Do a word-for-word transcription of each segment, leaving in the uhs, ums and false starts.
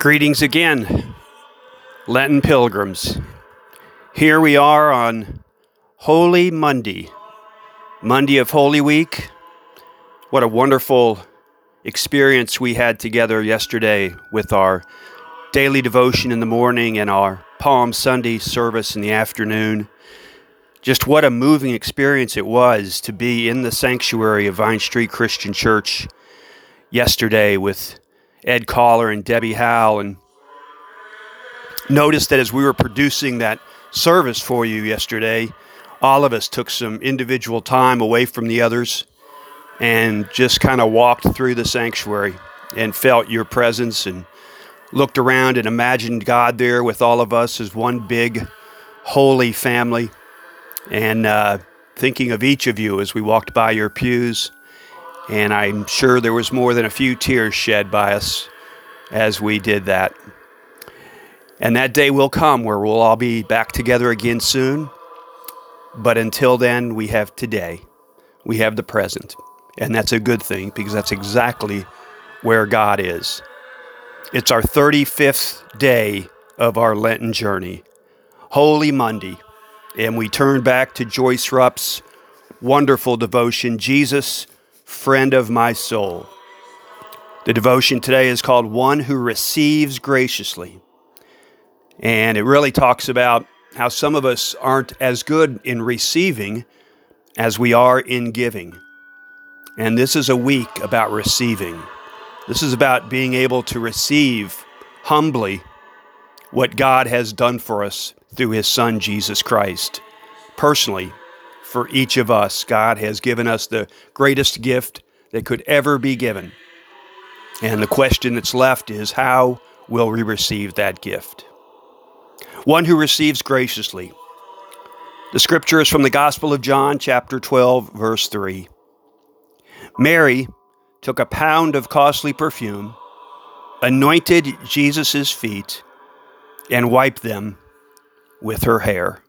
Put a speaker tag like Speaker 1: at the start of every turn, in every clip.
Speaker 1: Greetings again, Lenten pilgrims. Here we are on Holy Monday, Monday of Holy Week. What a wonderful experience we had together yesterday with our daily devotion in the morning and our Palm Sunday service in the afternoon. Just what a moving experience it was to be in the sanctuary of Vine Street Christian Church yesterday with Ed Collar and Debbie Howe, and noticed that as we were producing that service for you yesterday, all of us took some individual time away from the others and just kind of walked through the sanctuary and felt your presence and looked around and imagined God there with all of us as one big holy family, and uh, thinking of each of you as we walked by your pews. And I'm sure there was more than a few tears shed by us as we did that. And that day will come where we'll all be back together again soon. But until then, we have today. We have the present. And that's a good thing, because that's exactly where God is. It's our thirty-fifth day of our Lenten journey, Holy Monday. And we turn back to Joyce Rupp's wonderful devotion, Jesus, Friend of My Soul. The devotion today is called One Who Receives Graciously. And it really talks about how some of us aren't as good in receiving as we are in giving. And this is a week about receiving. This is about being able to receive humbly what God has done for us through His Son, Jesus Christ. Personally, for each of us, God has given us the greatest gift that could ever be given. And the question that's left is, how will we receive that gift? One who receives graciously. The scripture is from the Gospel of John, chapter twelve, verse three. Mary took a pound of costly perfume, anointed Jesus' feet, and wiped them with her hair.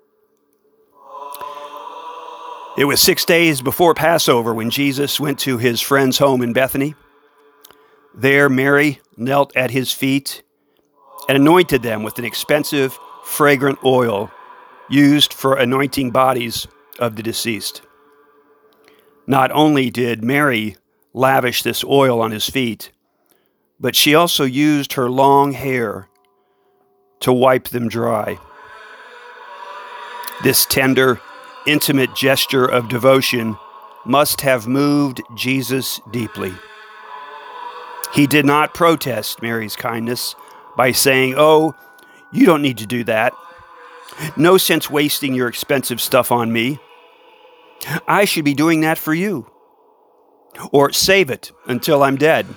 Speaker 1: It was six days before Passover when Jesus went to his friend's home in Bethany. There, Mary knelt at his feet and anointed them with an expensive, fragrant oil used for anointing bodies of the deceased. Not only did Mary lavish this oil on his feet, but she also used her long hair to wipe them dry. This tender, intimate gesture of devotion must have moved Jesus deeply. He did not protest Mary's kindness by saying, "Oh, you don't need to do that. No sense wasting your expensive stuff on me. I should be doing that for you. Or save it until I'm dead."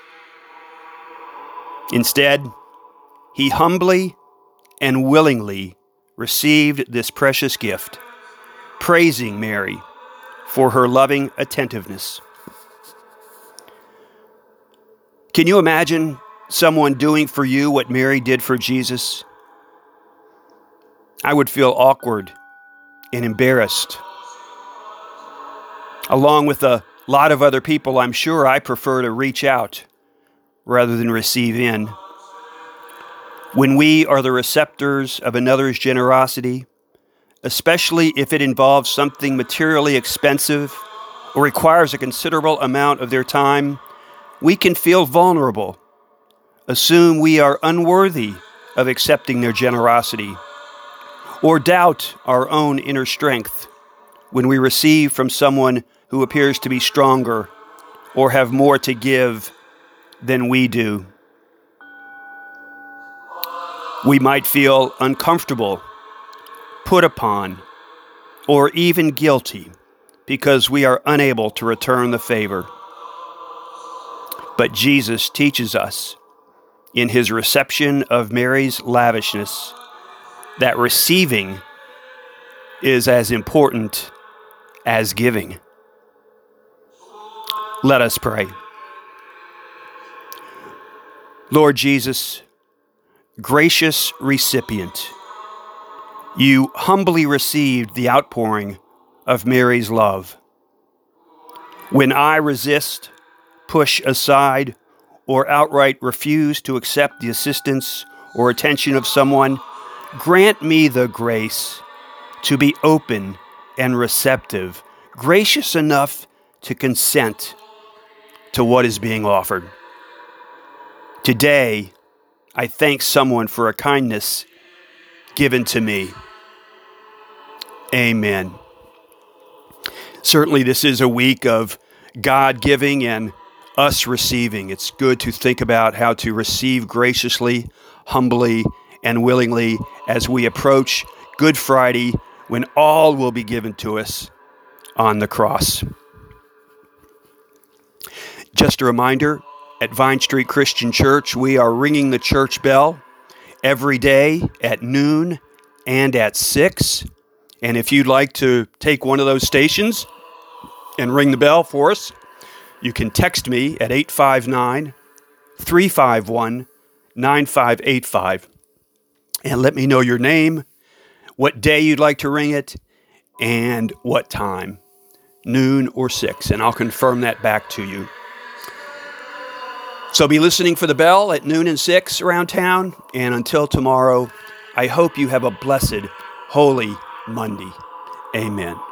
Speaker 1: Instead, he humbly and willingly received this precious gift, praising Mary for her loving attentiveness. Can you imagine someone doing for you what Mary did for Jesus? I would feel awkward and embarrassed. Along with a lot of other people, I'm sure I prefer to reach out rather than receive in. When we are the receptors of another's generosity, especially if it involves something materially expensive or requires a considerable amount of their time, we can feel vulnerable, assume we are unworthy of accepting their generosity, or doubt our own inner strength when we receive from someone who appears to be stronger or have more to give than we do. We might feel uncomfortable, put upon, or even guilty because we are unable to return the favor. But Jesus teaches us in his reception of Mary's lavishness that receiving is as important as giving. Let us pray. Lord Jesus, gracious recipient, you humbly received the outpouring of Mary's love. When I resist, push aside, or outright refuse to accept the assistance or attention of someone, grant me the grace to be open and receptive, gracious enough to consent to what is being offered. Today, I thank someone for a kindness given to me. Amen. Certainly, this is a week of God giving and us receiving. It's good to think about how to receive graciously, humbly, and willingly as we approach Good Friday, when all will be given to us on the cross. Just a reminder, at Vine Street Christian Church, we are ringing the church bell every day at noon and at six. And if you'd like to take one of those stations and ring the bell for us, you can text me at eight five nine, three five one, nine five eight five and let me know your name, what day you'd like to ring it, and what time, noon or six, and I'll confirm that back to you. So be listening for the bell at noon and six around town, and until tomorrow, I hope you have a blessed, holy Monday. Amen.